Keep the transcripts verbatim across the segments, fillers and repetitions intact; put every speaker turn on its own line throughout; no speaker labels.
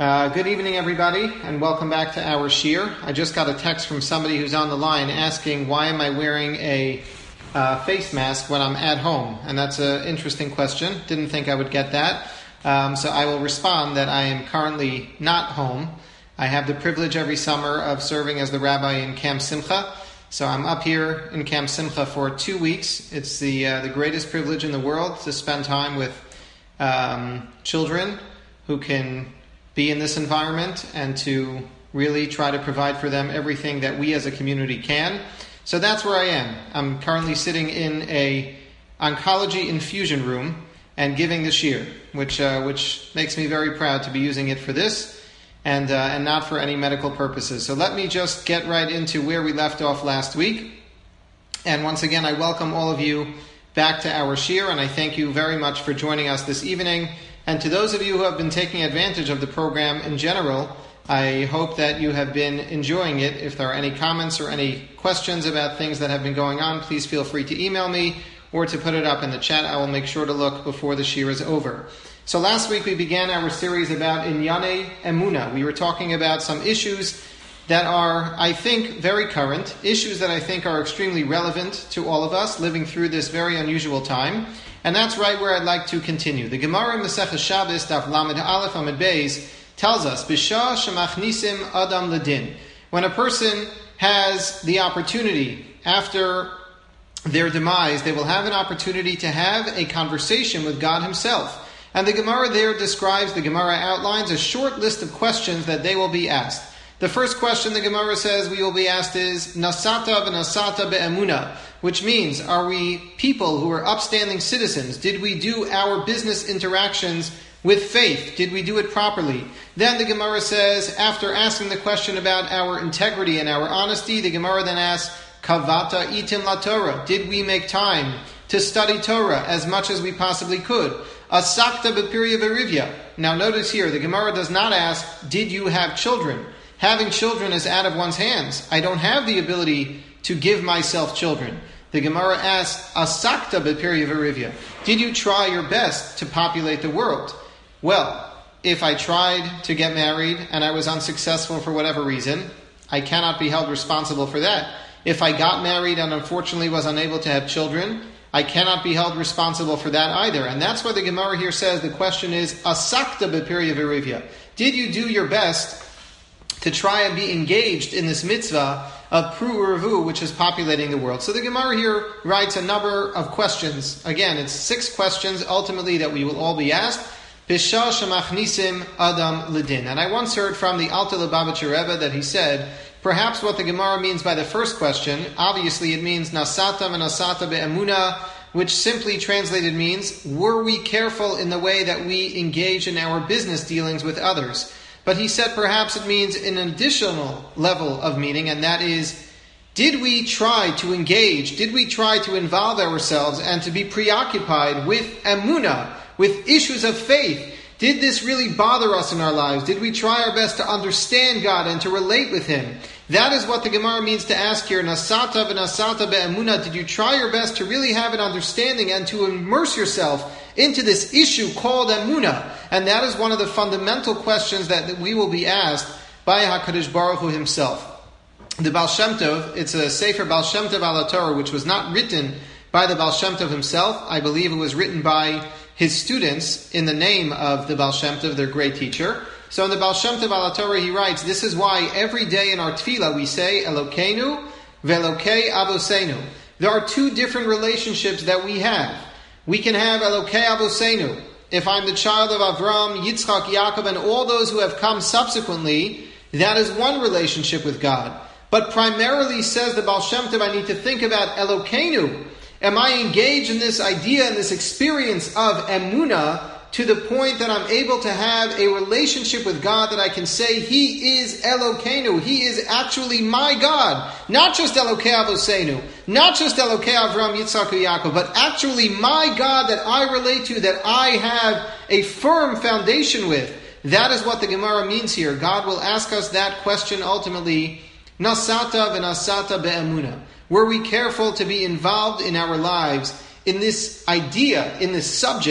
Uh, good evening, everybody, and welcome back to our shir. I just got a text from somebody who's on the line asking, why am I wearing a uh, face mask when I'm at home? And that's an interesting question. Didn't think I would get that. Um, so I will respond that I am currently not home. I have the privilege every summer of serving as the rabbi in Camp Simcha. So I'm up here in Camp Simcha for two weeks. It's the uh, the greatest privilege in the world to spend time with um, children who can be in this environment and to really try to provide for them everything that we as a community can. So that's where I am. I'm currently sitting in a oncology infusion room and giving the shir, which uh, which makes me very proud to be using it for this and uh, and not for any medical purposes. So let me just get right into where we left off last week. And once again, I welcome all of you back to our shir, and I thank you very much for joining us this evening. And to those of you who have been taking advantage of the program in general, I hope that you have been enjoying it. If there are any comments or any questions about things that have been going on, please feel free to email me or to put it up in the chat. I will make sure to look before the shir is over. So last week we began our series about Inyane Emuna. We were talking about some issues that are, I think, very current, issues that I think are extremely relevant to all of us living through this very unusual time. And that's right where I'd like to continue. The Gemara in Maseches Shabbos, Daf Lamed Aleph Amud Beis, tells us, B'shah shemachnisim adam ledin. When a person has the opportunity, after their demise, they will have an opportunity to have a conversation with God Himself. And the Gemara there describes, the Gemara outlines a short list of questions that they will be asked. The first question the Gemara says we will be asked is, Nasata v'nasata be'emuna, which means, are we people who are upstanding citizens? Did we do our business interactions with faith? Did we do it properly? Then the Gemara says, after asking the question about our integrity and our honesty, the Gemara then asks, Kavata itim la Torah. Did we make time to study Torah as much as we possibly could? Asakta b'pirya v'rivya. Now notice here, the Gemara does not ask, did you have children? Having children is out of one's hands. I don't have the ability to give myself children. The Gemara asks, Asakta b'pirya v'rivya. Did you try your best to populate the world? Well, if I tried to get married and I was unsuccessful for whatever reason, I cannot be held responsible for that. If I got married and unfortunately was unable to have children, I cannot be held responsible for that either. And that's why the Gemara here says the question is, Asakta b'pirya v'rivya. Did you do your best to try and be engaged in this mitzvah of Pru Uravu, which is populating the world? So the Gemara here writes a number of questions. Again, it's six questions ultimately that we will all be asked. B'shah shemachnisim adam ledin. And I once heard from the Alter Lubavitcher Rebbe that he said, perhaps what the Gemara means by the first question, obviously it means nasata v'nasata be'emuna, which simply translated means, were we careful in the way that we engage in our business dealings with others? But he said perhaps it means an additional level of meaning, and that is, did we try to engage, did we try to involve ourselves and to be preoccupied with emunah, with issues of faith? Did this really bother us in our lives? Did we try our best to understand God and to relate with Him? That is what the Gemara means to ask here, Nasata v'nasata be'emunah. Did you try your best to really have an understanding and to immerse yourself into this issue called emunah? And that is one of the fundamental questions that, that we will be asked by HaKadosh Baruch Hu Himself. The Baal Shem Tov, it's a Sefer Baal Shem Tov al Torah, which was not written by the Baal Shem Tov himself. I believe it was written by his students in the name of the Baal Shem Tov, their great teacher. So in the Baal Shem Tov al Torah, he writes, this is why every day in our tefillah we say, Elokeinu ve'Elokei Avoseinu. There are two different relationships that we have. We can have Elokei Avoseinu. If I'm the child of Avram, Yitzchak, Yaakov, and all those who have come subsequently, that is one relationship with God. But primarily, says the Baal Shem Tov, I need to think about Elokeinu. Am I engaged in this idea and this experience of emunah to the point that I'm able to have a relationship with God that I can say He is Elokeinu, He is actually my God, not just Elokei Avoseinu, not just Elokei Avram, Yitzchak, Yaakov, but actually my God that I relate to, that I have a firm foundation with. That is what the Gemara means here. God will ask us that question ultimately, Nasata v'nasata be'emunah. Were we careful to be involved in our lives in this idea, in this subject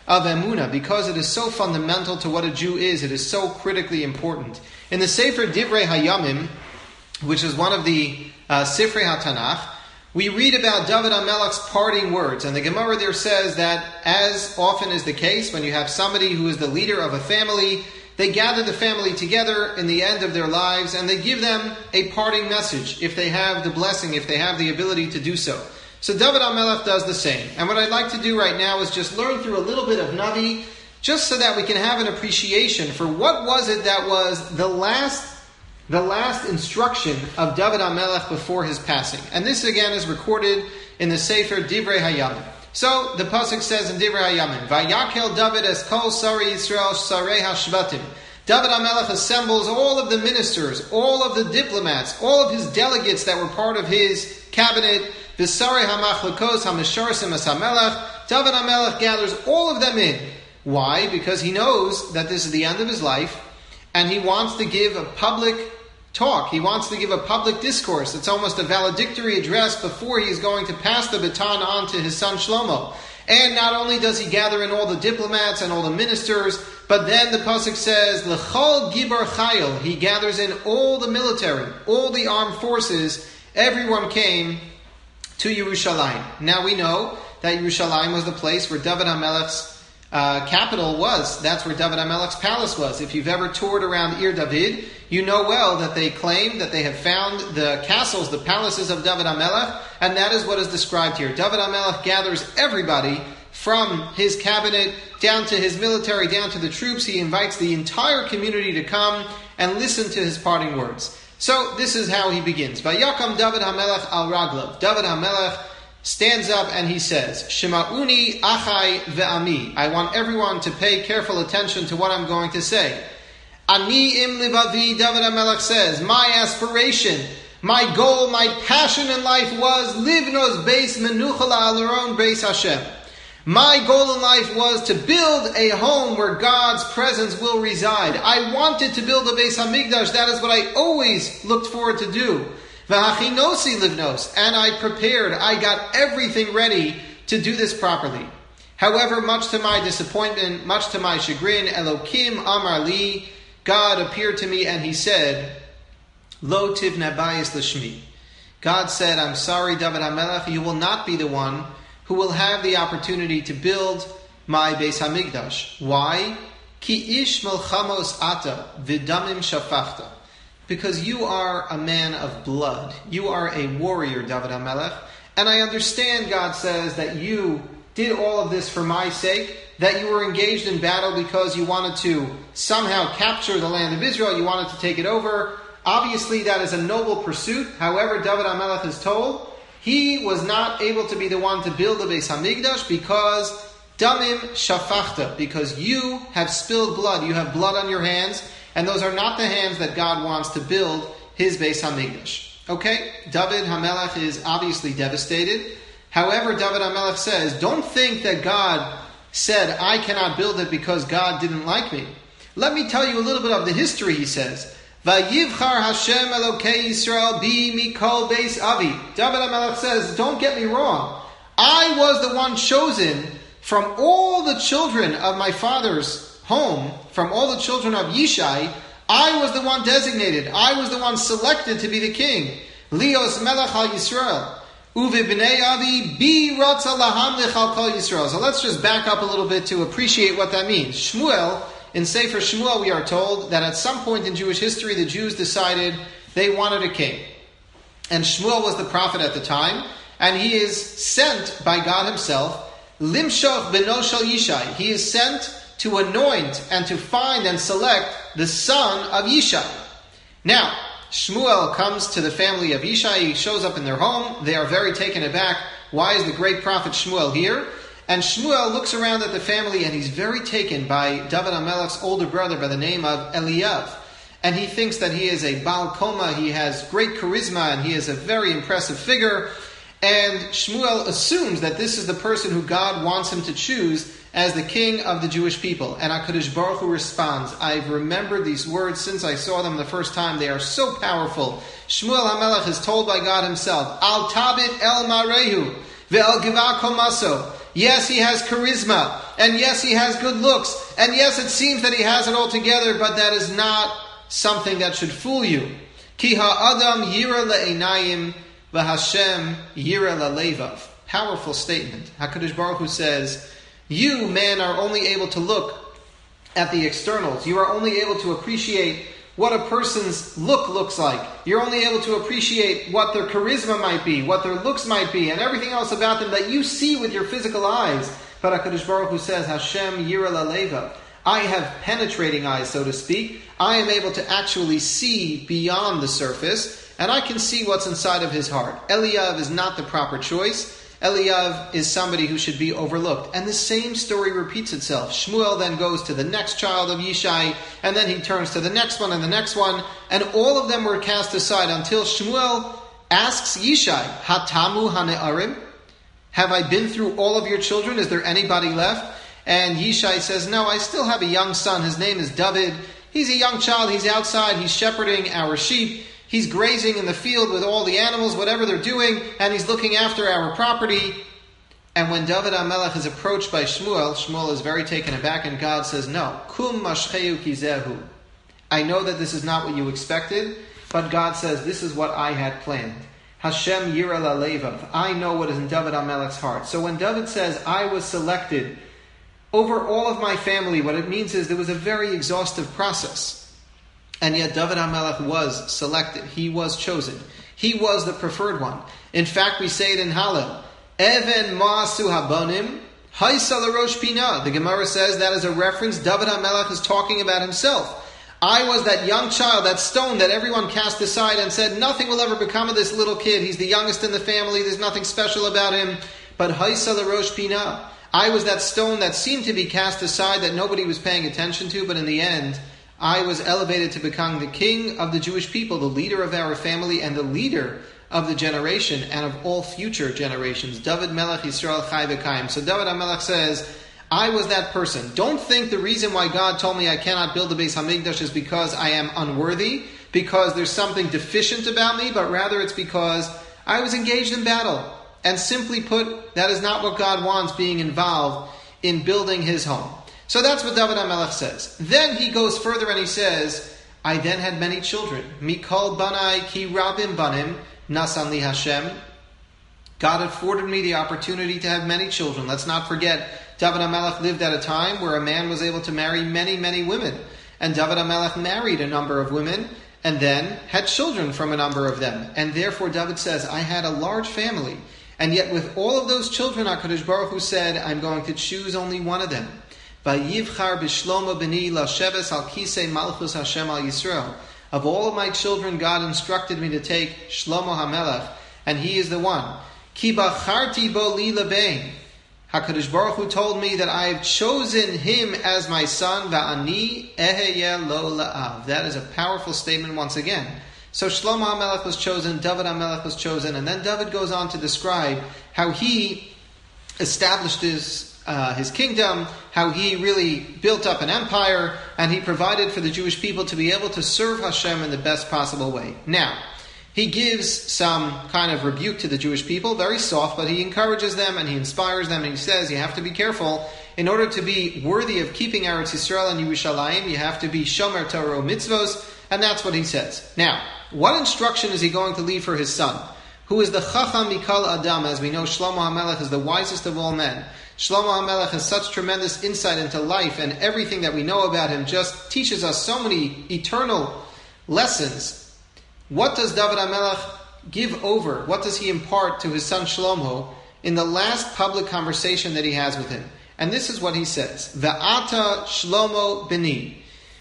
of Emunah, because it is so fundamental to what a Jew is. It is so critically important. In the Sefer Divrei Hayamim, which is one of the uh, Sifrei HaTanakh, we read about David HaMelech's parting words. And the Gemara there says that, as often is the case, when you have somebody who is the leader of a family, they gather the family together in the end of their lives and they give them a parting message, if they have the blessing, if they have the ability to do so. So David HaMelech does the same. And what I'd like to do right now is just learn through a little bit of Navi, just so that we can have an appreciation for what was it that was the last the last instruction of David HaMelech before his passing. And this again is recorded in the Sefer Divrei Hayamim. So the pasuk says in Divrei Hayamim, Vayakel David es kol sari Yisrael sarei hashvatim. David HaMelech assembles all of the ministers, all of the diplomats, all of his delegates that were part of his cabinet, V'sarei hamachlokos hamisharasim es HaMelech. David HaMelech gathers all of them in. Why? Because he knows that this is the end of his life, and he wants to give a public talk. He wants to give a public discourse. It's almost a valedictory address before he is going to pass the baton on to his son Shlomo. And not only does he gather in all the diplomats and all the ministers, but then the pasuk says, L'chol gibar chayil. He gathers in all the military, all the armed forces. Everyone came to Yerushalayim. Now we know that Yerushalayim was the place where David HaMelech's Uh, capital was. That's where David HaMelech's palace was. If you've ever toured around Ir David, you know well that they claim that they have found the castles, the palaces of David HaMelech, and that is what is described here. David HaMelech gathers everybody from his cabinet down to his military, down to the troops. He invites the entire community to come and listen to his parting words. So this is how he begins. Vayakam David HaMelech al Raglav. David HaMelech stands up and he says, Shema'uni achai ve'ami. I want everyone to pay careful attention to what I'm going to say. Ani im livavi, David HaMelech says, my aspiration, my goal, my passion in life was livnos beis menuchala alaron beis Hashem. My goal in life was to build a home where God's presence will reside. I wanted to build a Beis HaMikdash. That is what I always looked forward to do. V'hachinosi livnos, and I prepared, I got everything ready to do this properly. However, much to my disappointment, much to my chagrin, Elokim Amar Li, God appeared to me and he said, Lo tivne bayis l'shmi. God said, I'm sorry, David HaMelech, you will not be the one who will have the opportunity to build my Beis HaMikdash. Why? Ki ish melchamos ata v'damim shafachta. Because you are a man of blood. You are a warrior, David HaMelech. And I understand, God says, that you did all of this for my sake, that you were engaged in battle because you wanted to somehow capture the land of Israel, you wanted to take it over. Obviously, that is a noble pursuit. However, David HaMelech is told, he was not able to be the one to build the Beis HaMikdash because damim shafachta, because you have spilled blood, you have blood on your hands, and those are not the hands that God wants to build his Beis HaMikdash. Okay, David HaMelech is obviously devastated. However, David HaMelech says, don't think that God said, I cannot build it because God didn't like me. Let me tell you a little bit of the history, he says. Vayivchar Hashem Elokei Yisrael bi mikol beis avi. David HaMelech says, don't get me wrong. I was the one chosen from all the children of my father's home, from all the children of Yishai. I was the one designated. I was the one selected to be the king. Lios melech al Yisrael. Uve b'nei avi bi ratza lahamlich al kol Yisrael. So let's just back up a little bit to appreciate what that means. Shmuel, in Sefer Shmuel, we are told that at some point in Jewish history, the Jews decided they wanted a king. And Shmuel was the prophet at the time, and he is sent by God himself, Limshoch beno shel Yishai. He is sent to anoint and to find and select the son of Yishai. Now, Shmuel comes to the family of Yishai. He shows up in their home. They are very taken aback. Why is the great prophet Shmuel here? And Shmuel looks around at the family and he's very taken by David HaMelech's older brother by the name of Eliav. And he thinks that he is a Baal Koma. He has great charisma and he is a very impressive figure. And Shmuel assumes that this is the person who God wants him to choose as the king of the Jewish people. And HaKadosh Baruch Hu responds, I've remembered these words since I saw them the first time. They are so powerful. Shmuel HaMelech is told by God himself, Al tabit el marehu ve'el givah komaso. Yes, he has charisma. And yes, he has good looks. And yes, it seems that he has it all together, but that is not something that should fool you. Ki ha'adam yira le'einayim v'Hashem yira la'levav. Powerful statement. HaKadosh Baruch Hu says, you, man, are only able to look at the externals. You are only able to appreciate what a person's look looks like. You're only able to appreciate what their charisma might be, what their looks might be, and everything else about them that you see with your physical eyes. But HaKadosh Baruch Hu says, Hashem yira la'levav. I have penetrating eyes, so to speak. I am able to actually see beyond the surface, and I can see what's inside of his heart. Eliyav is not the proper choice. Eliyav is somebody who should be overlooked. And the same story repeats itself. Shmuel then goes to the next child of Yishai, and then he turns to the next one and the next one, and all of them were cast aside until Shmuel asks Yishai, Hatamu hane'arim? Have I been through all of your children? Is there anybody left? And Yishai says, no, I still have a young son. His name is David. He's a young child. He's outside. He's shepherding our sheep. He's grazing in the field with all the animals, whatever they're doing, and he's looking after our property. And when David HaMelech is approached by Shmuel, Shmuel is very taken aback, and God says, no, kum mashcheu kizehu. I know that this is not what you expected, but God says, this is what I had planned. Hashem yira la'levav. I know what is in David HaMelech's heart. So when David says, I was selected over all of my family, what it means is there was a very exhaustive process. And yet David HaMelech was selected. He was chosen. He was the preferred one. In fact, we say it in Hallel. Even ma'asu habonim, haisa l'rosh pina. The Gemara says that is a reference. David HaMelech is talking about himself. I was that young child, that stone that everyone cast aside and said, nothing will ever become of this little kid. He's the youngest in the family. There's nothing special about him. But haisa l'rosh pina. I was that stone that seemed to be cast aside, that nobody was paying attention to, but in the end, I was elevated to become the king of the Jewish people, the leader of our family, and the leader of the generation and of all future generations. David Melech Yisrael Chai V'Kayim. So David HaMelech says, I was that person. Don't think the reason why God told me I cannot build the Beis HaMikdash is because I am unworthy, because there's something deficient about me, but rather it's because I was engaged in battle. And simply put, that is not what God wants, being involved in building his home. So that's what David HaMelech says. Then he goes further and he says, I then had many children. Mikol banai ki rabim banim nasan li Hashem. God afforded me the opportunity to have many children. Let's not forget, David HaMelech lived at a time where a man was able to marry many, many women. And David HaMelech married a number of women and then had children from a number of them. And therefore David says, I had a large family. And yet with all of those children, HaKadosh Baruch Hu said, I'm going to choose only one of them. Vayivchar b'shlomo b'ni lasheves al kisei malchus Hashem al Yisrael. Of all of my children, God instructed me to take Shlomo HaMelech, and he is the one. Ki bacharti bo li lebein. HaKadosh Baruch Hu told me that I have chosen him as my son, va'ani eheyeh lo la'av. That is a powerful statement once again. So Shlomo HaMelech was chosen, David HaMelech was chosen, and then David goes on to describe how he established his Uh, his kingdom, how he really built up an empire, and he provided for the Jewish people to be able to serve Hashem in the best possible way. Now, he gives some kind of rebuke to the Jewish people, very soft, but he encourages them and he inspires them, and he says, you have to be careful. In order to be worthy of keeping Eretz Yisrael and Yerushalayim, you have to be Shomer Torah Mitzvos, and that's what he says. Now, what instruction is he going to leave for his son? Who is the Chacham Mikal Adam? As we know, Shlomo HaMelech is the wisest of all men. Shlomo HaMelech has such tremendous insight into life, and everything that we know about him just teaches us so many eternal lessons. What does David HaMelech give over? What does he impart to his son Shlomo in the last public conversation that he has with him? And this is what he says. Ve'ata Shlomo b'ni,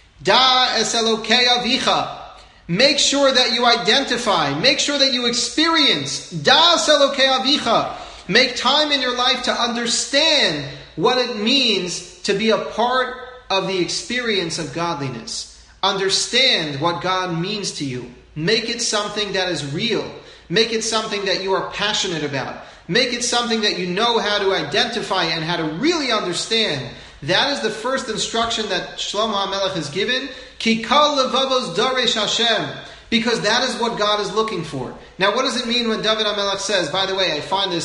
da es Elokei avicha. Make sure that you identify, make sure that you experience, da es Elokei avicha. Make time in your life to understand what it means to be a part of the experience of godliness. Understand what God means to you. Make it something that is real. Make it something that you are passionate about. Make it something that you know how to identify and how to really understand. That is the first instruction that Shlomo HaMelech is given. Ki kol levavos daresh Hashem. Because that is what God is looking for. Now, what does it mean when David HaMelech says, by the way, I find this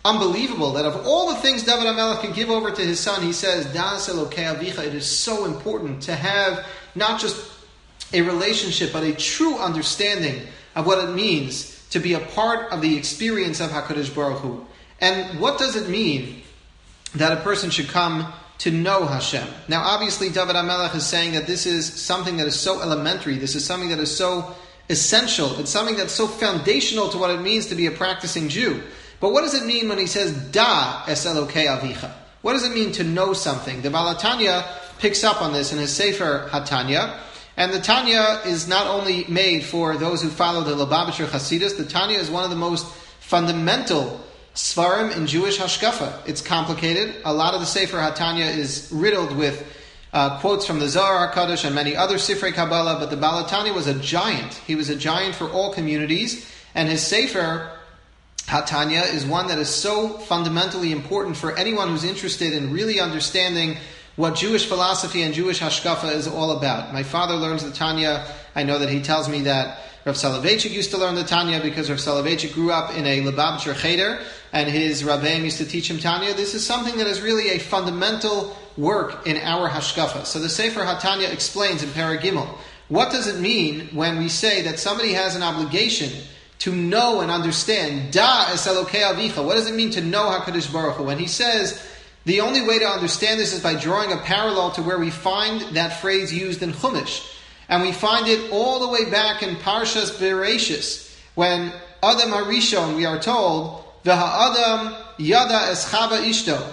unbelievable that of all the things David HaMelech could give over to his son, he says, Da'as Elokei Avicha, it is so important to have not just a relationship, but a true understanding of what it means to be a part of the experience of HaKadosh Baruch Hu. And what does it mean that a person should come to know Hashem? Now, obviously, David HaMelech is saying that this is something that is so elementary, this is something that is so essential, it's something that's so foundational to what it means to be a practicing Jew. But what does it mean when he says, Da es Elokei Avicha? What does it mean to know something? The Baal HaTanya picks up on this in his Sefer HaTanya. And the Tanya is not only made for those who follow the Lubavitcher Hasidus, the Tanya is one of the most fundamental svarim in Jewish hashkafa. It's complicated. A lot of the Sefer HaTanya is riddled with uh, quotes from the Zohar HaKadosh and many other Sifrei Kabbalah, but the Baal HaTanya was a giant. He was a giant for all communities, and his Sefer HaTanya is one that is so fundamentally important for anyone who's interested in really understanding what Jewish philosophy and Jewish hashkafa is all about. My father learns the Tanya. I know that he tells me that Rav Soloveitchik used to learn the Tanya because Rav Soloveitchik grew up in a Lubavitcher Cheder, and his Rabbeim used to teach him Tanya. This is something that is really a fundamental work in our hashkafa. So the Sefer HaTanya explains in Perek Gimel, what does it mean when we say that somebody has an obligation to know and understand Da es Elokei Avicha? What does it mean to know HaKadosh Baruch Hu? When he says, the only way to understand this is by drawing a parallel to where we find that phrase used in Chumash. And we find it all the way back in Parshas Bereshis, when Adam HaRishon, we are told, V'ha'adam yada es Chava ishto.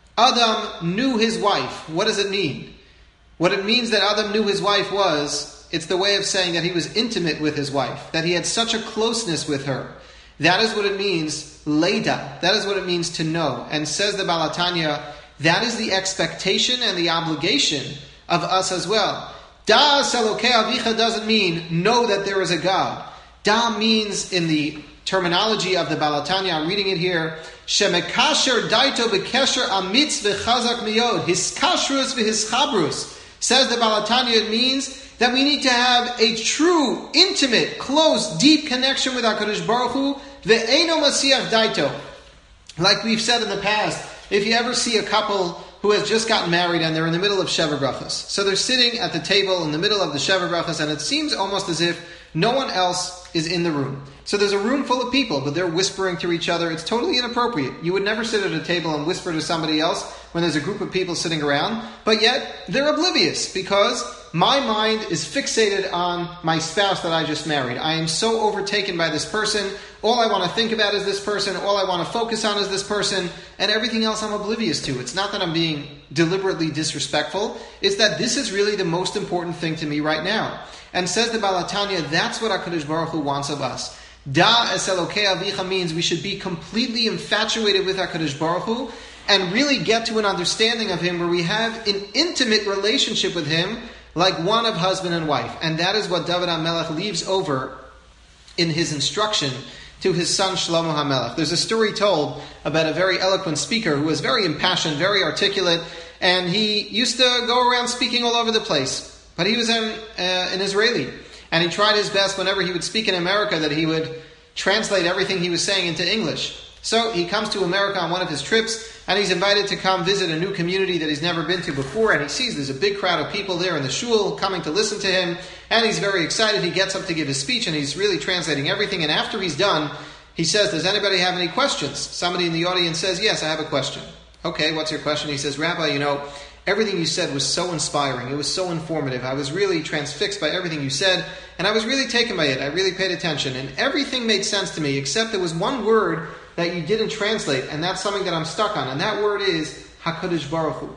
Adam knew his wife. What does it mean? What it means that Adam knew his wife was, it's the way of saying that he was intimate with his wife, that he had such a closeness with her. That is what it means, Leida. That is what it means to know. And says the Baal HaTanya, that is the expectation and the obligation of us as well. Da Elokei Avicha doesn't mean know that there is a God. Da means, in the terminology of the Baal HaTanya, I'm reading it here, Shemekasher daito bekesher amitz v'chazak miyod, his kashrus v'his chabrus. Says the Baal HaTanya, it means that we need to have a true, intimate, close, deep connection with HaKadosh Baruch Hu, ve'eino masiach daito. Like we've said in the past, if you ever see a couple who has just gotten married and they're in the middle of Sheva Brachos, so they're sitting at the table in the middle of the Sheva Brachos, and it seems almost as if no one else is in the room. So there's a room full of people, but they're whispering to each other. It's totally inappropriate. You would never sit at a table and whisper to somebody else when there's a group of people sitting around, but yet they're oblivious because my mind is fixated on my spouse that I just married. I am so overtaken by this person. All I want to think about is this person. All I want to focus on is this person. And everything else I'm oblivious to. It's not that I'm being deliberately disrespectful. It's that this is really the most important thing to me right now. And says the Baal HaTanya, that's what HaKadosh Baruch Hu wants of us. Da es Elokei Avicha means we should be completely infatuated with HaKadosh Baruch Hu and really get to an understanding of Him where we have an intimate relationship with Him, like one of husband and wife. And that is what David HaMelech leaves over in his instruction to his son Shlomo HaMelech. There's a story told about a very eloquent speaker who was very impassioned, very articulate, and he used to go around speaking all over the place. But he was an, uh, an Israeli, and he tried his best whenever he would speak in America that he would translate everything he was saying into English. So he comes to America on one of his trips, and he's invited to come visit a new community that he's never been to before, and he sees there's a big crowd of people there in the shul coming to listen to him, and he's very excited. He gets up to give his speech, and he's really translating everything, and after he's done, he says, does anybody have any questions? Somebody in the audience says, yes, I have a question. Okay, what's your question? He says, Rabbi, you know, everything you said was so inspiring. It was so informative. I was really transfixed by everything you said, and I was really taken by it. I really paid attention, and everything made sense to me, except there was one word that you didn't translate, and that's something that I'm stuck on, and that word is HaKadosh Baruch Hu.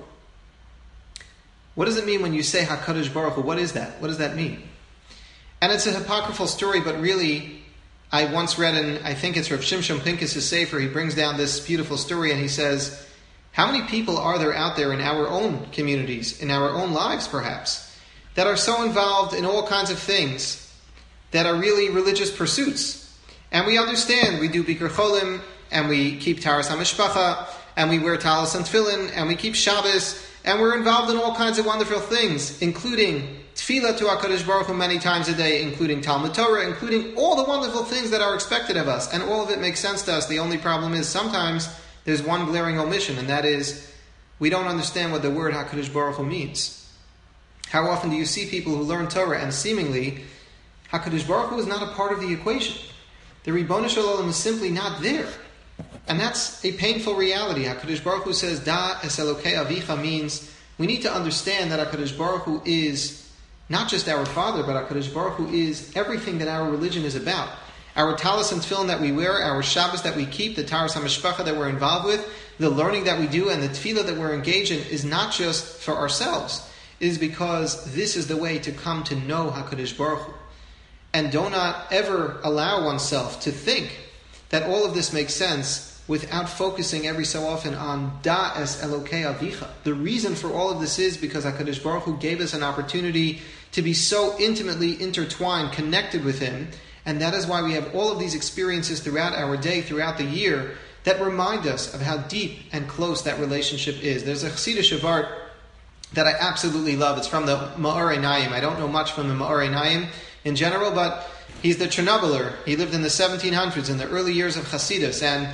What does it mean when you say HaKadosh Baruch Hu? What is that? What does that mean? And it's a apocryphal story, but really, I once read in, I think it's Rav Shimshon Pincus' Sefer, he brings down this beautiful story, and he says, how many people are there out there in our own communities, in our own lives perhaps, that are so involved in all kinds of things that are really religious pursuits? And we understand, we do Bikur Cholim, and we keep Taras HaMishpacha, and we wear Talis and Tefillin, and we keep Shabbos, and we're involved in all kinds of wonderful things, including Tefillah to HaKadosh Baruch Hu many times a day, including Talmud Torah, including all the wonderful things that are expected of us, and all of it makes sense to us. The only problem is sometimes there's one glaring omission, and that is we don't understand what the word HaKadosh Baruch Hu means. How often do you see people who learn Torah and seemingly HaKadosh Baruch Hu is not a part of the equation? The Ribono Shel Olam is simply not there. And that's a painful reality. HaKadosh Baruch Hu says, Da es Elokei Avicha means we need to understand that HaKadosh Baruch Hu is not just our Father, but HaKadosh Baruch Hu is everything that our religion is about. Our talis and tefillin that we wear, our Shabbos that we keep, the Taharas HaMishpacha that we're involved with, the learning that we do, and the tefillah that we're engaged in is not just for ourselves. It is because this is the way to come to know HaKadosh Baruch Hu. And do not ever allow oneself to think that all of this makes sense without focusing every so often on Da es Elokei Avicha. The reason for all of this is because HaKadosh Baruch Hu gave us an opportunity to be so intimately intertwined, connected with Him, and that is why we have all of these experiences throughout our day, throughout the year, that remind us of how deep and close that relationship is. There's a Chassidish Avart that I absolutely love. It's from the Ma'orei Naim. I don't know much from the Ma'orei Naim in general, but he's the Chernobyler. He lived in the seventeen hundreds, in the early years of Hasidus, and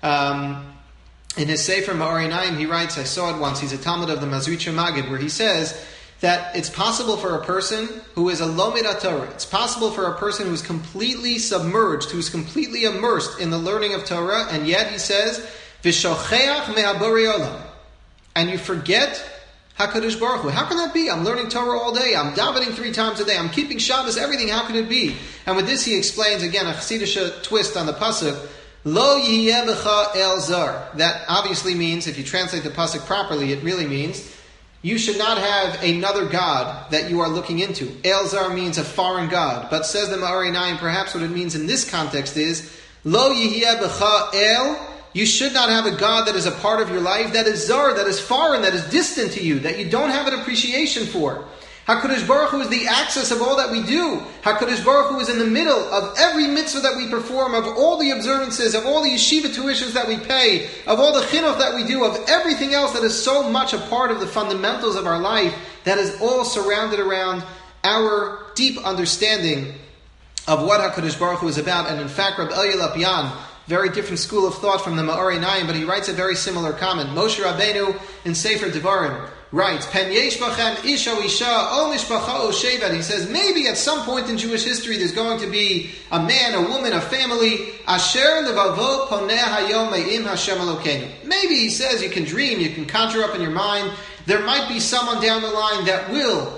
um, in his Sefer Ma'orei Naim, he writes, I saw it once, he's a Talmud of the Mazritcher Magid, where he says that it's possible for a person who is a Lomed HaTorah, it's possible for a person who's completely submerged, who's completely immersed in the learning of Torah, and yet he says, V'shocheach me'aborei olam, and you forget HaKadosh Baruch Hu. How can that be? I'm learning Torah all day. I'm davening three times a day. I'm keeping Shabbos, everything. How can it be? And with this he explains, again, a Chassidish twist on the Pasuk, Lo yihye b'cha el zar. That obviously means, if you translate the Pasuk properly, it really means, you should not have another God that you are looking into. El zar means a foreign God. But says the Ma'orei Naim, perhaps what it means in this context is, Lo yihye b'cha el, you should not have a God that is a part of your life, that is zar, that is foreign, that is distant to you, that you don't have an appreciation for. HaKadosh Baruch Hu is the axis of all that we do. HaKadosh Baruch Hu is in the middle of every mitzvah that we perform, of all the observances, of all the yeshiva tuitions that we pay, of all the chinuch that we do, of everything else that is so much a part of the fundamentals of our life, that is all surrounded around our deep understanding of what HaKadosh Baruch Hu is about. And in fact, Rabbi Elya Lopian, very different school of thought from the Ma'orei Naim, but he writes a very similar comment. Moshe Rabbeinu in Sefer Devarim writes, Pen yesh bachem isha isha o mishpacha o shevet. He says, maybe at some point in Jewish history there's going to be a man, a woman, a family, asher levavo poneh hayom me'im Hashem Elokeinu. Maybe, he says, you can dream, you can conjure up in your mind, there might be someone down the line that will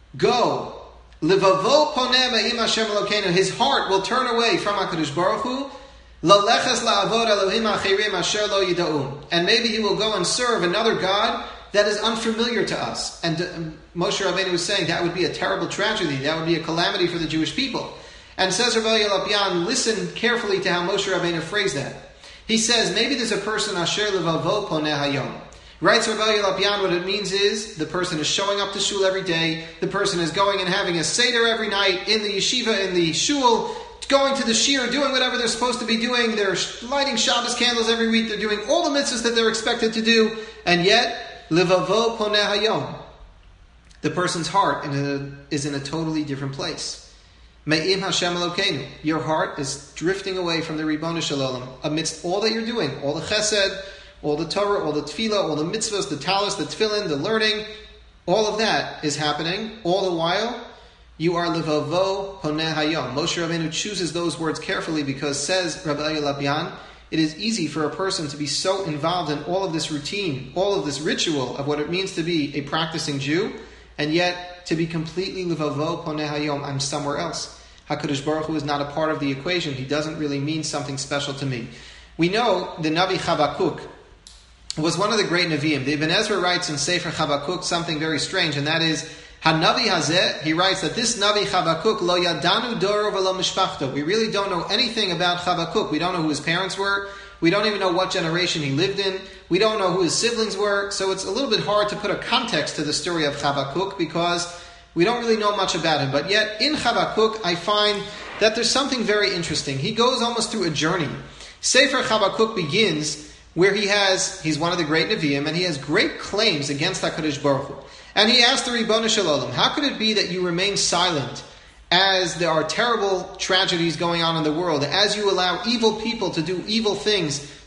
go, levavo poneh me'im Hashem Elokeinu, his heart will turn away from HaKadosh Baruch Hu, Laleches la'avod Elohim achirim asher lo yidaun. And maybe he will go and serve another God that is unfamiliar to us. And uh, Moshe Rabbeinu was saying that would be a terrible tragedy, that would be a calamity for the Jewish people. And says Rabbi Elya Lopian, listen carefully to how Moshe Rabbeinu phrased that. He says, maybe there's a person asher levavo poneh hayom. Writes Rabbi Elya Lopian, what it means is, the person is showing up to shul every day, the person is going and having a seder every night, in the yeshiva, in the shul, going to the shir, doing whatever they're supposed to be doing. They're lighting Shabbos candles every week. They're doing all the mitzvahs that they're expected to do. And yet, livavo poneh hayom, the person's heart in a, is in a totally different place. Me'im Hashem Elokeinu, your heart is drifting away from the Ribono Shel Olam amidst all that you're doing, all the chesed, all the Torah, all the tefillah, all the mitzvahs, the talis, the tefillin, the learning, all of that is happening. All the while, you are levavo poneh hayom. Moshe Rabbeinu chooses those words carefully because, says Rabbi Elya Lopian, it is easy for a person to be so involved in all of this routine, all of this ritual of what it means to be a practicing Jew, and yet to be completely levavo poneh hayom. I'm somewhere else. HaKadosh Baruch Hu is not a part of the equation. He doesn't really mean something special to me. We know the Navi Chabakuk was one of the great Nevi'im. The Ibn Ezra writes in Sefer Chabakuk something very strange, and that is, Hanavi Hazeh, he writes that this Navi Chabakuk, lo yadanu doro v'lo mishpachto. We really don't know anything about Chabakuk. We don't know who his parents were. We don't even know what generation he lived in. We don't know who his siblings were. So it's a little bit hard to put a context to the story of Chabakuk because we don't really know much about him. But yet, in Chabakuk, I find that there's something very interesting. He goes almost through a journey. Sefer Chabakuk begins where he has, he's one of the great Nevi'im, and he has great claims against HaKadosh Baruch Hu. And he asked the Ribono Shel Olam, how could it be that you remain silent as there are terrible tragedies going on in the world, as you allow evil people to do evil things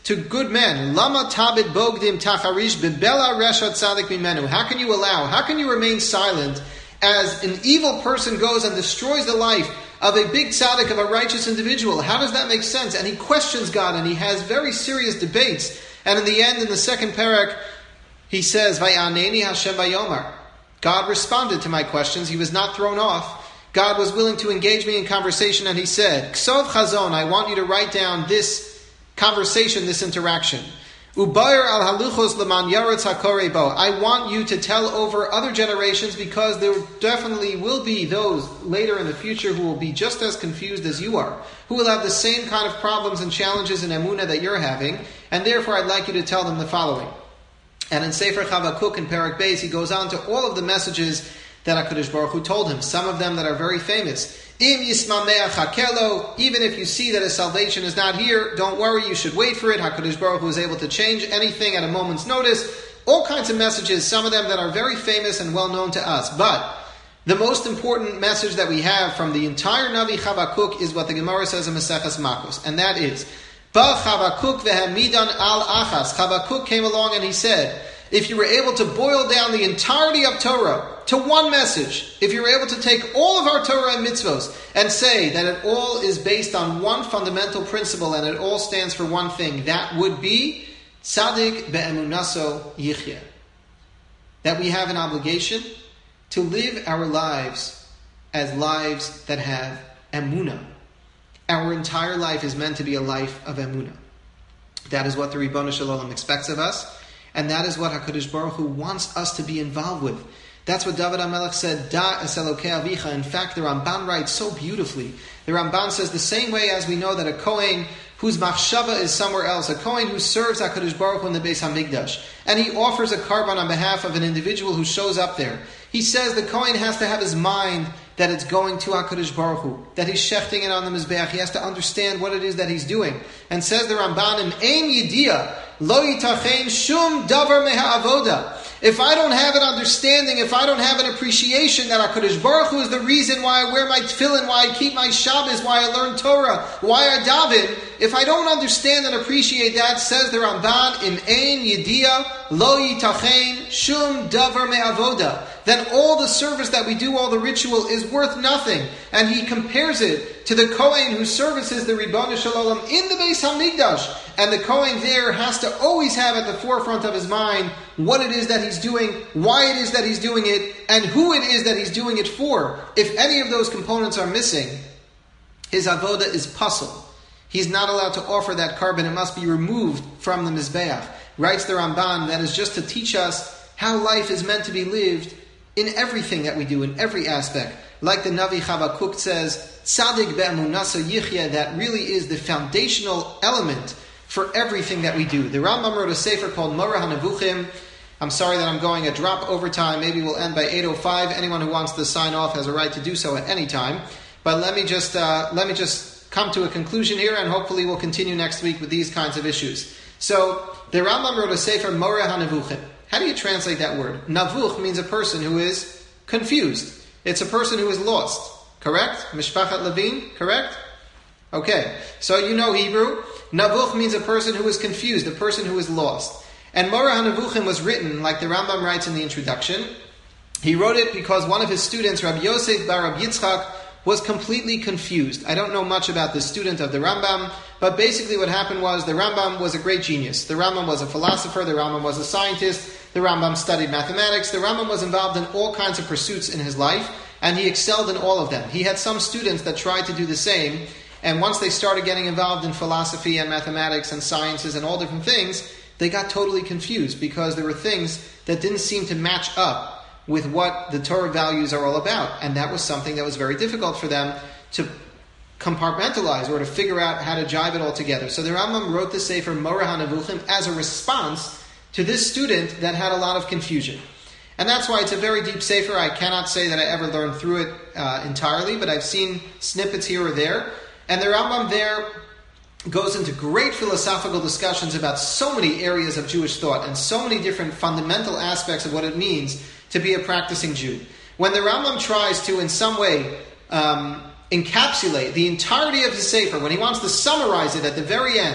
to good men. Lama tabit bogdim tacharish bebela reshat tzadik mimenu. How can you allow, how can you remain silent as an evil person goes and destroys the life of a big tzaddik, of a righteous individual? How does that make sense? And he questions God, and he has very serious debates. And in the end, in the second parak, he says, Vayaneni Hashem vayomar. God responded to my questions. He was not thrown off. God was willing to engage me in conversation, and he said, Ksov chazon, I want you to write down this conversation, this interaction. Ubayr al haluchos leman yaretz hakore bo. I want you to tell over other generations, because there definitely will be those later in the future who will be just as confused as you are, who will have the same kind of problems and challenges in Emunah that you're having, and therefore I'd like you to tell them the following. And in Sefer Chavakuk in Parak Beis, he goes on to all of the messages that HaKadosh Baruch Hu told him, some of them that are very famous. Im yismameach hakelo, even if you see that his salvation is not here, don't worry, you should wait for it. HaKadosh Baruch Hu is able to change anything at a moment's notice. All kinds of messages, some of them that are very famous and well known to us. But the most important message that we have from the entire Navi Chavakuk is what the Gemara says in Maseches Makos, and that is, Ba Chavakuk v'hamidan al achas. Chavakuk came along and he said, if you were able to boil down the entirety of Torah to one message, if you were able to take all of our Torah and mitzvos and say that it all is based on one fundamental principle and it all stands for one thing, that would be Tzadik be'emunaso yichya. That we have an obligation to live our lives as lives that have emunah. Our entire life is meant to be a life of emunah. That is what the Ribono Shel Olam expects of us. And that is what HaKadosh Baruch Hu wants us to be involved with. That's what David HaMelech said, Da es Elokei avicha. In fact, the Ramban writes so beautifully. The Ramban says the same way as we know that a Kohen whose machshava is somewhere else, a Kohen who serves HaKadosh Baruch Hu in the Beis HaMikdash, and he offers a karban on behalf of an individual who shows up there. He says the Kohen has to have his mind that it's going to HaKadosh Baruch Hu, that he's shechting it on the Mizbeach. He has to understand what it is that he's doing. And says the Ramban, Im ein yidiyah, lo yitachein shum davar meha avoda. If I don't have an understanding, if I don't have an appreciation that HaKadosh Baruch Hu is the reason why I wear my tefillin, why I keep my Shabbos, why I learn Torah, why I daven, if I don't understand and appreciate that, says the Ramban, Im ein yidiyah, lo yitachein shum davar me'avoda, then all the service that we do, all the ritual is worth nothing. And he compares it to the Kohen who services the Ribono Shel Olam in the Beis HaMikdash. And the Kohen there has to always have at the forefront of his mind what it is that he's doing, why it is that he's doing it, and who it is that he's doing it for. If any of those components are missing, his avoda is pasul. He's not allowed to offer that karban. It must be removed from the Mizbeach. Writes the Ramban, that is just to teach us how life is meant to be lived in everything that we do, in every aspect. Like the Navi Chavakuk says, Tzadik be'emunasa yichya, that really is the foundational element for everything that we do. The Rambam wrote a sefer called Moreh HaNevuchim. I'm sorry that I'm going a drop over time. Maybe we'll end by eight oh five. Anyone who wants to sign off has a right to do so at any time. But let me just uh, let me just come to a conclusion here, and hopefully we'll continue next week with these kinds of issues. So the Rambam wrote a sefer Moreh HaNevuchim. How do you translate that word? Navuch means a person who is confused. It's a person who is lost. Correct? Mishpachat Levin? Correct? Okay. So you know Hebrew. Navuch means a person who is confused, a person who is lost. And Moreh HaNevuchim was written, like the Rambam writes in the introduction. He wrote it because one of his students, Rabbi Yosef bar Rabbi Yitzchak, was completely confused. I don't know much about this student of the Rambam, but basically what happened was the Rambam was a great genius. The Rambam was a philosopher, the Rambam was a scientist, the Rambam studied mathematics, the Rambam was involved in all kinds of pursuits in his life, and he excelled in all of them. He had some students that tried to do the same, and once they started getting involved in philosophy and mathematics and sciences and all different things, they got totally confused because there were things that didn't seem to match up with what the Torah values are all about. And that was something that was very difficult for them to compartmentalize or to figure out how to jive it all together. So the Rambam wrote the Sefer Moreh HaNevuchim as a response to this student that had a lot of confusion. And that's why it's a very deep Sefer. I cannot say that I ever learned through it uh, entirely, but I've seen snippets here or there. And the Rambam there goes into great philosophical discussions about so many areas of Jewish thought and so many different fundamental aspects of what it means to be a practicing Jew. When the Rambam tries to, in some way, um, encapsulate the entirety of his Sefer, when he wants to summarize it at the very end,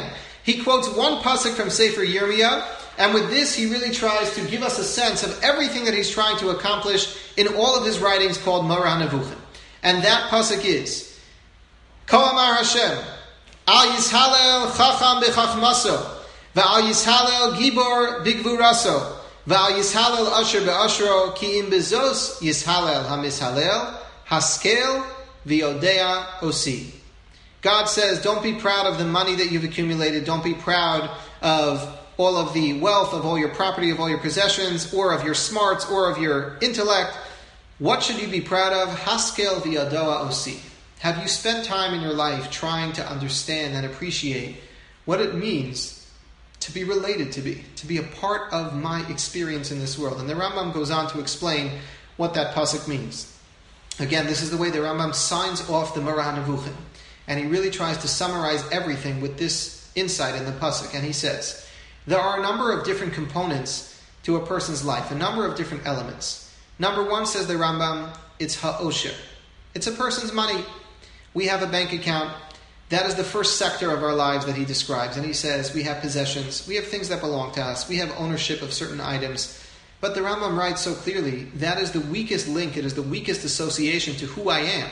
He quotes one pasuk from Sefer Yirmiyah, and with this he really tries to give us a sense of everything that he's trying to accomplish in all of his writings called Moreh HaNevuchim. And that pasuk is, Ko Amar Hashem, Al Yishalel Chacham B'Chachmaso, V'al Yishalel Gibor B'Gvuraso, V'al Yishalel Asher B'Ashro, Ki Im Bezos Yishalel HaMishalel, Haskel V'Yodea Osi. God says, don't be proud of the money that you've accumulated. Don't be proud of all of the wealth, of all your property, of all your possessions, or of your smarts, or of your intellect. What should you be proud of? Haskel V'Yodea Osi. Have you spent time in your life trying to understand and appreciate what it means to be related to me, to be a part of my experience in this world? And the Rambam goes on to explain what that pasuk means. Again, this is the way the Rambam signs off the Moreh HaNevuchim. And he really tries to summarize everything with this insight in the pasuk. And he says, there are a number of different components to a person's life, a number of different elements. Number one, says the Rambam, it's ha'osher. It's a person's money. We have a bank account. That is the first sector of our lives that he describes. And he says, we have possessions. We have things that belong to us. We have ownership of certain items. But the Rambam writes so clearly, that is the weakest link. It is the weakest association to who I am.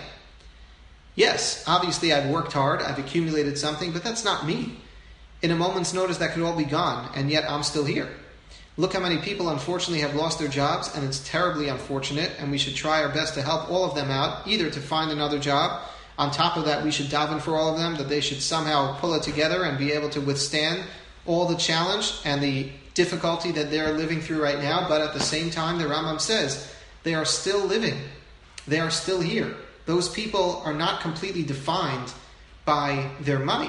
Yes, obviously I've worked hard, I've accumulated something, but that's not me. In a moment's notice that could all be gone, and yet I'm still here. Look how many people unfortunately have lost their jobs, and it's terribly unfortunate, and we should try our best to help all of them out, either to find another job. On top of that, we should daven for all of them, that they should somehow pull it together and be able to withstand all the challenge and the difficulty that they're living through right now. But at the same time, the Rambam says, they are still living. They are still here. Those people are not completely defined by their money.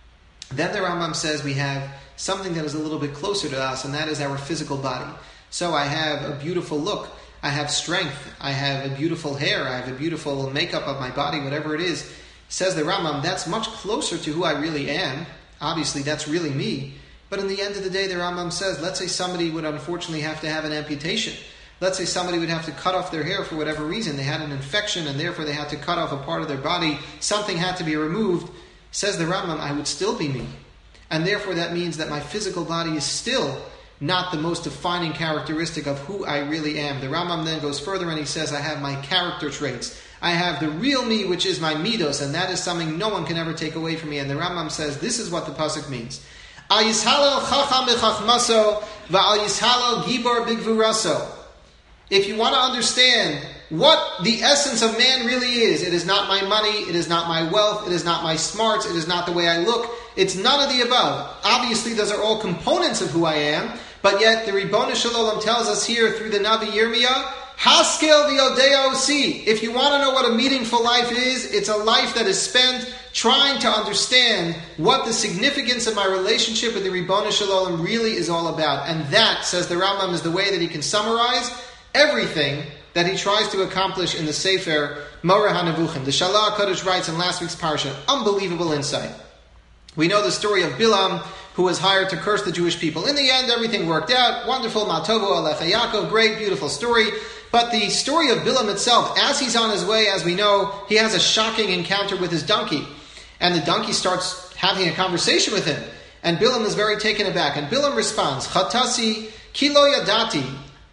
Then the Rambam says we have something that is a little bit closer to us, and that is our physical body. So I have a beautiful look, I have strength, I have a beautiful hair, I have a beautiful makeup of my body, whatever it is. Says the Rambam, that's much closer to who I really am. Obviously, that's really me. But in the end of the day, the Rambam says, let's say somebody would unfortunately have to have an amputation. Let's say somebody would have to cut off their hair for whatever reason. They had an infection and therefore they had to cut off a part of their body. Something had to be removed. Says the Rambam, I would still be me. And therefore that means that my physical body is still not the most defining characteristic of who I really am. The Rambam then goes further and he says, I have my character traits. I have the real me, which is my midos, and that is something no one can ever take away from me. And the Rambam says, this is what the pasuk means. Al yishalel chacham b'chachmaso, va'al yishalel gibor b'gvuraso. If you want to understand what the essence of man really is, it is not my money, it is not my wealth, it is not my smarts, it is not the way I look, it's none of the above. Obviously, those are all components of who I am, but yet the Ribono Shel Olam tells us here through the Navi Yirmiyah, Haskel v'Yodea Osi. If you want to know what a meaningful life is, it's a life that is spent trying to understand what the significance of my relationship with the Ribono Shel Olam really is all about. And that, says the Rambam, is the way that he can summarize everything that he tries to accomplish in the Sefer Moreh HaNevuchim. The Shalah HaKadosh writes in last week's parsha, unbelievable insight. We know the story of Bilam, who was hired to curse the Jewish people. In the end, everything worked out. Wonderful, Matovu Alecha Yaakov, great, beautiful story. But the story of Bilam itself, as he's on his way, as we know, he has a shocking encounter with his donkey. And the donkey starts having a conversation with him. And Bilam is very taken aback. And Bilam responds, Chatasi kilo yadati.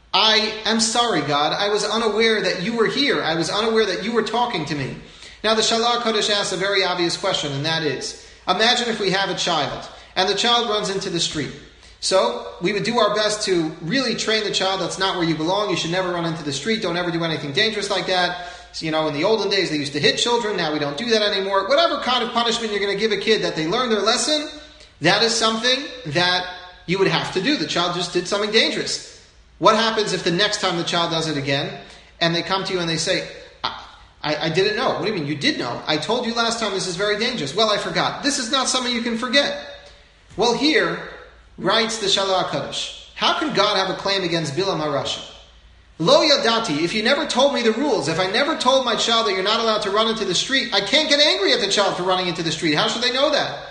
I am sorry, God. I was unaware that you were here. I was unaware that you were talking to me. Now, the Shalah HaKadosh asks a very obvious question, and that is, imagine if we have a child, and the child runs into the street. So, we would do our best to really train the child, that's not where you belong, you should never run into the street, don't ever do anything dangerous like that. So, you know, in the olden days, they used to hit children, now we don't do that anymore. Whatever kind of punishment you're going to give a kid that they learn their lesson, that is something that you would have to do. The child just did something dangerous. What happens if the next time the child does it again, and they come to you and they say, I, I, I didn't know. What do you mean? You did know. I told you last time this is very dangerous. Well, I forgot. This is not something you can forget. Well, here, writes the Shalah HaKadosh, how can God have a claim against Bilam HaRasha? Lo yadati, if you never told me the rules, if I never told my child that you're not allowed to run into the street, I can't get angry at the child for running into the street. How should they know that?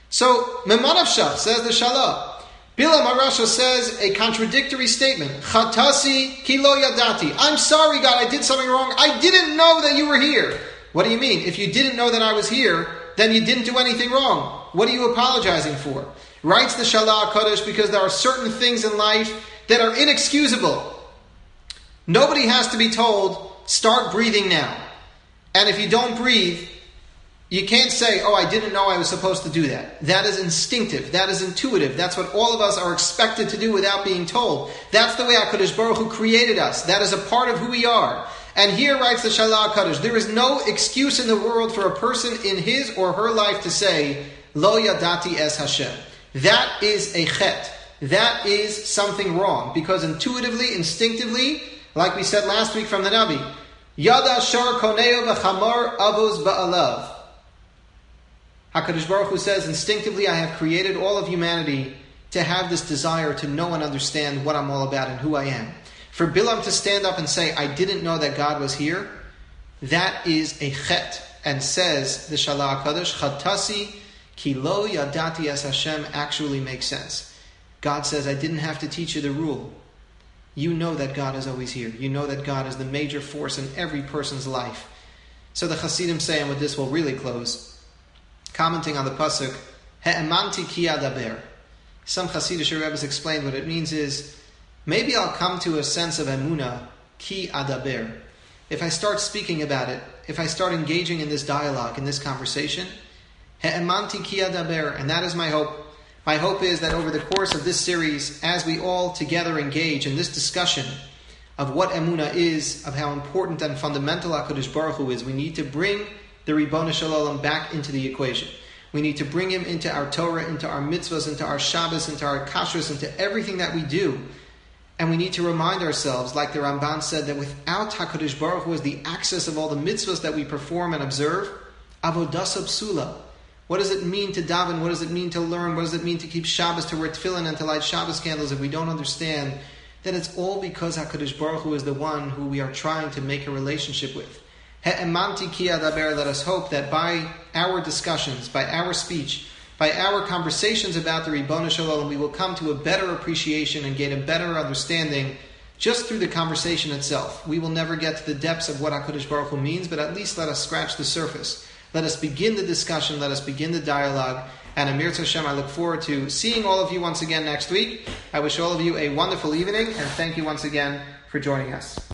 So, Memanavshach, says the Shalah, Bilam HaRasha says a contradictory statement. Chatasi ki lo yadati. I'm sorry, God, I did something wrong. I didn't know that you were here. What do you mean? If you didn't know that I was here, then you didn't do anything wrong. What are you apologizing for? Writes the Shalah HaKadosh, because there are certain things in life that are inexcusable. Nobody has to be told, start breathing now. And if you don't breathe, you can't say, oh, I didn't know I was supposed to do that. That is instinctive. That is intuitive. That's what all of us are expected to do without being told. That's the way HaKadosh Baruch Hu created us. That is a part of who we are. And here writes the Shalah HaKadosh, there is no excuse in the world for a person in his or her life to say, Lo yadati es Hashem. That is a chet. That is something wrong. Because intuitively, instinctively, like we said last week from the Navi, Yada shar koneo v'chamar avos ba'alav. HaKadosh Baruch Hu says, instinctively I have created all of humanity to have this desire to know and understand what I'm all about and who I am. For Bilam to stand up and say, I didn't know that God was here, that is a chet. And says the Shalah HaKadosh, Chatasi ki lo yadati es Hashem actually makes sense. God says, I didn't have to teach you the rule. You know that God is always here. You know that God is the major force in every person's life. So the Hasidim say, and with this we'll really close, commenting on the pasuk, He'emanti ki adaber. Some Hasidic Rebbes explained what it means is, maybe I'll come to a sense of emunah, ki adaber. If I start speaking about it, if I start engaging in this dialogue, in this conversation, He'emanti ki adaber, and that is my hope. My hope is that over the course of this series, as we all together engage in this discussion of what emunah is, of how important and fundamental HaKadosh Baruch Hu is, we need to bring the Ribono Shel Olam back into the equation. We need to bring him into our Torah, into our mitzvahs, into our Shabbos, into our kashrus, into everything that we do. And we need to remind ourselves, like the Ramban said, that without HaKadosh Baruch Hu as the access of all the mitzvahs that we perform and observe, avodas psula. What does it mean to daven? What does it mean to learn? What does it mean to keep Shabbos, to wear tefillin and to light Shabbos candles if we don't understand that it's all because HaKadosh Baruch Hu is the one who we are trying to make a relationship with? He'emanti ki adaber, let us hope that by our discussions, by our speech, by our conversations about the Ribono Shel Olam, we will come to a better appreciation and gain a better understanding just through the conversation itself. We will never get to the depths of what HaKadosh Baruch Hu means, but at least let us scratch the surface. Let us begin the discussion, let us begin the dialogue, and Amir Hashem, I look forward to seeing all of you once again next week. I wish all of you a wonderful evening, and thank you once again for joining us.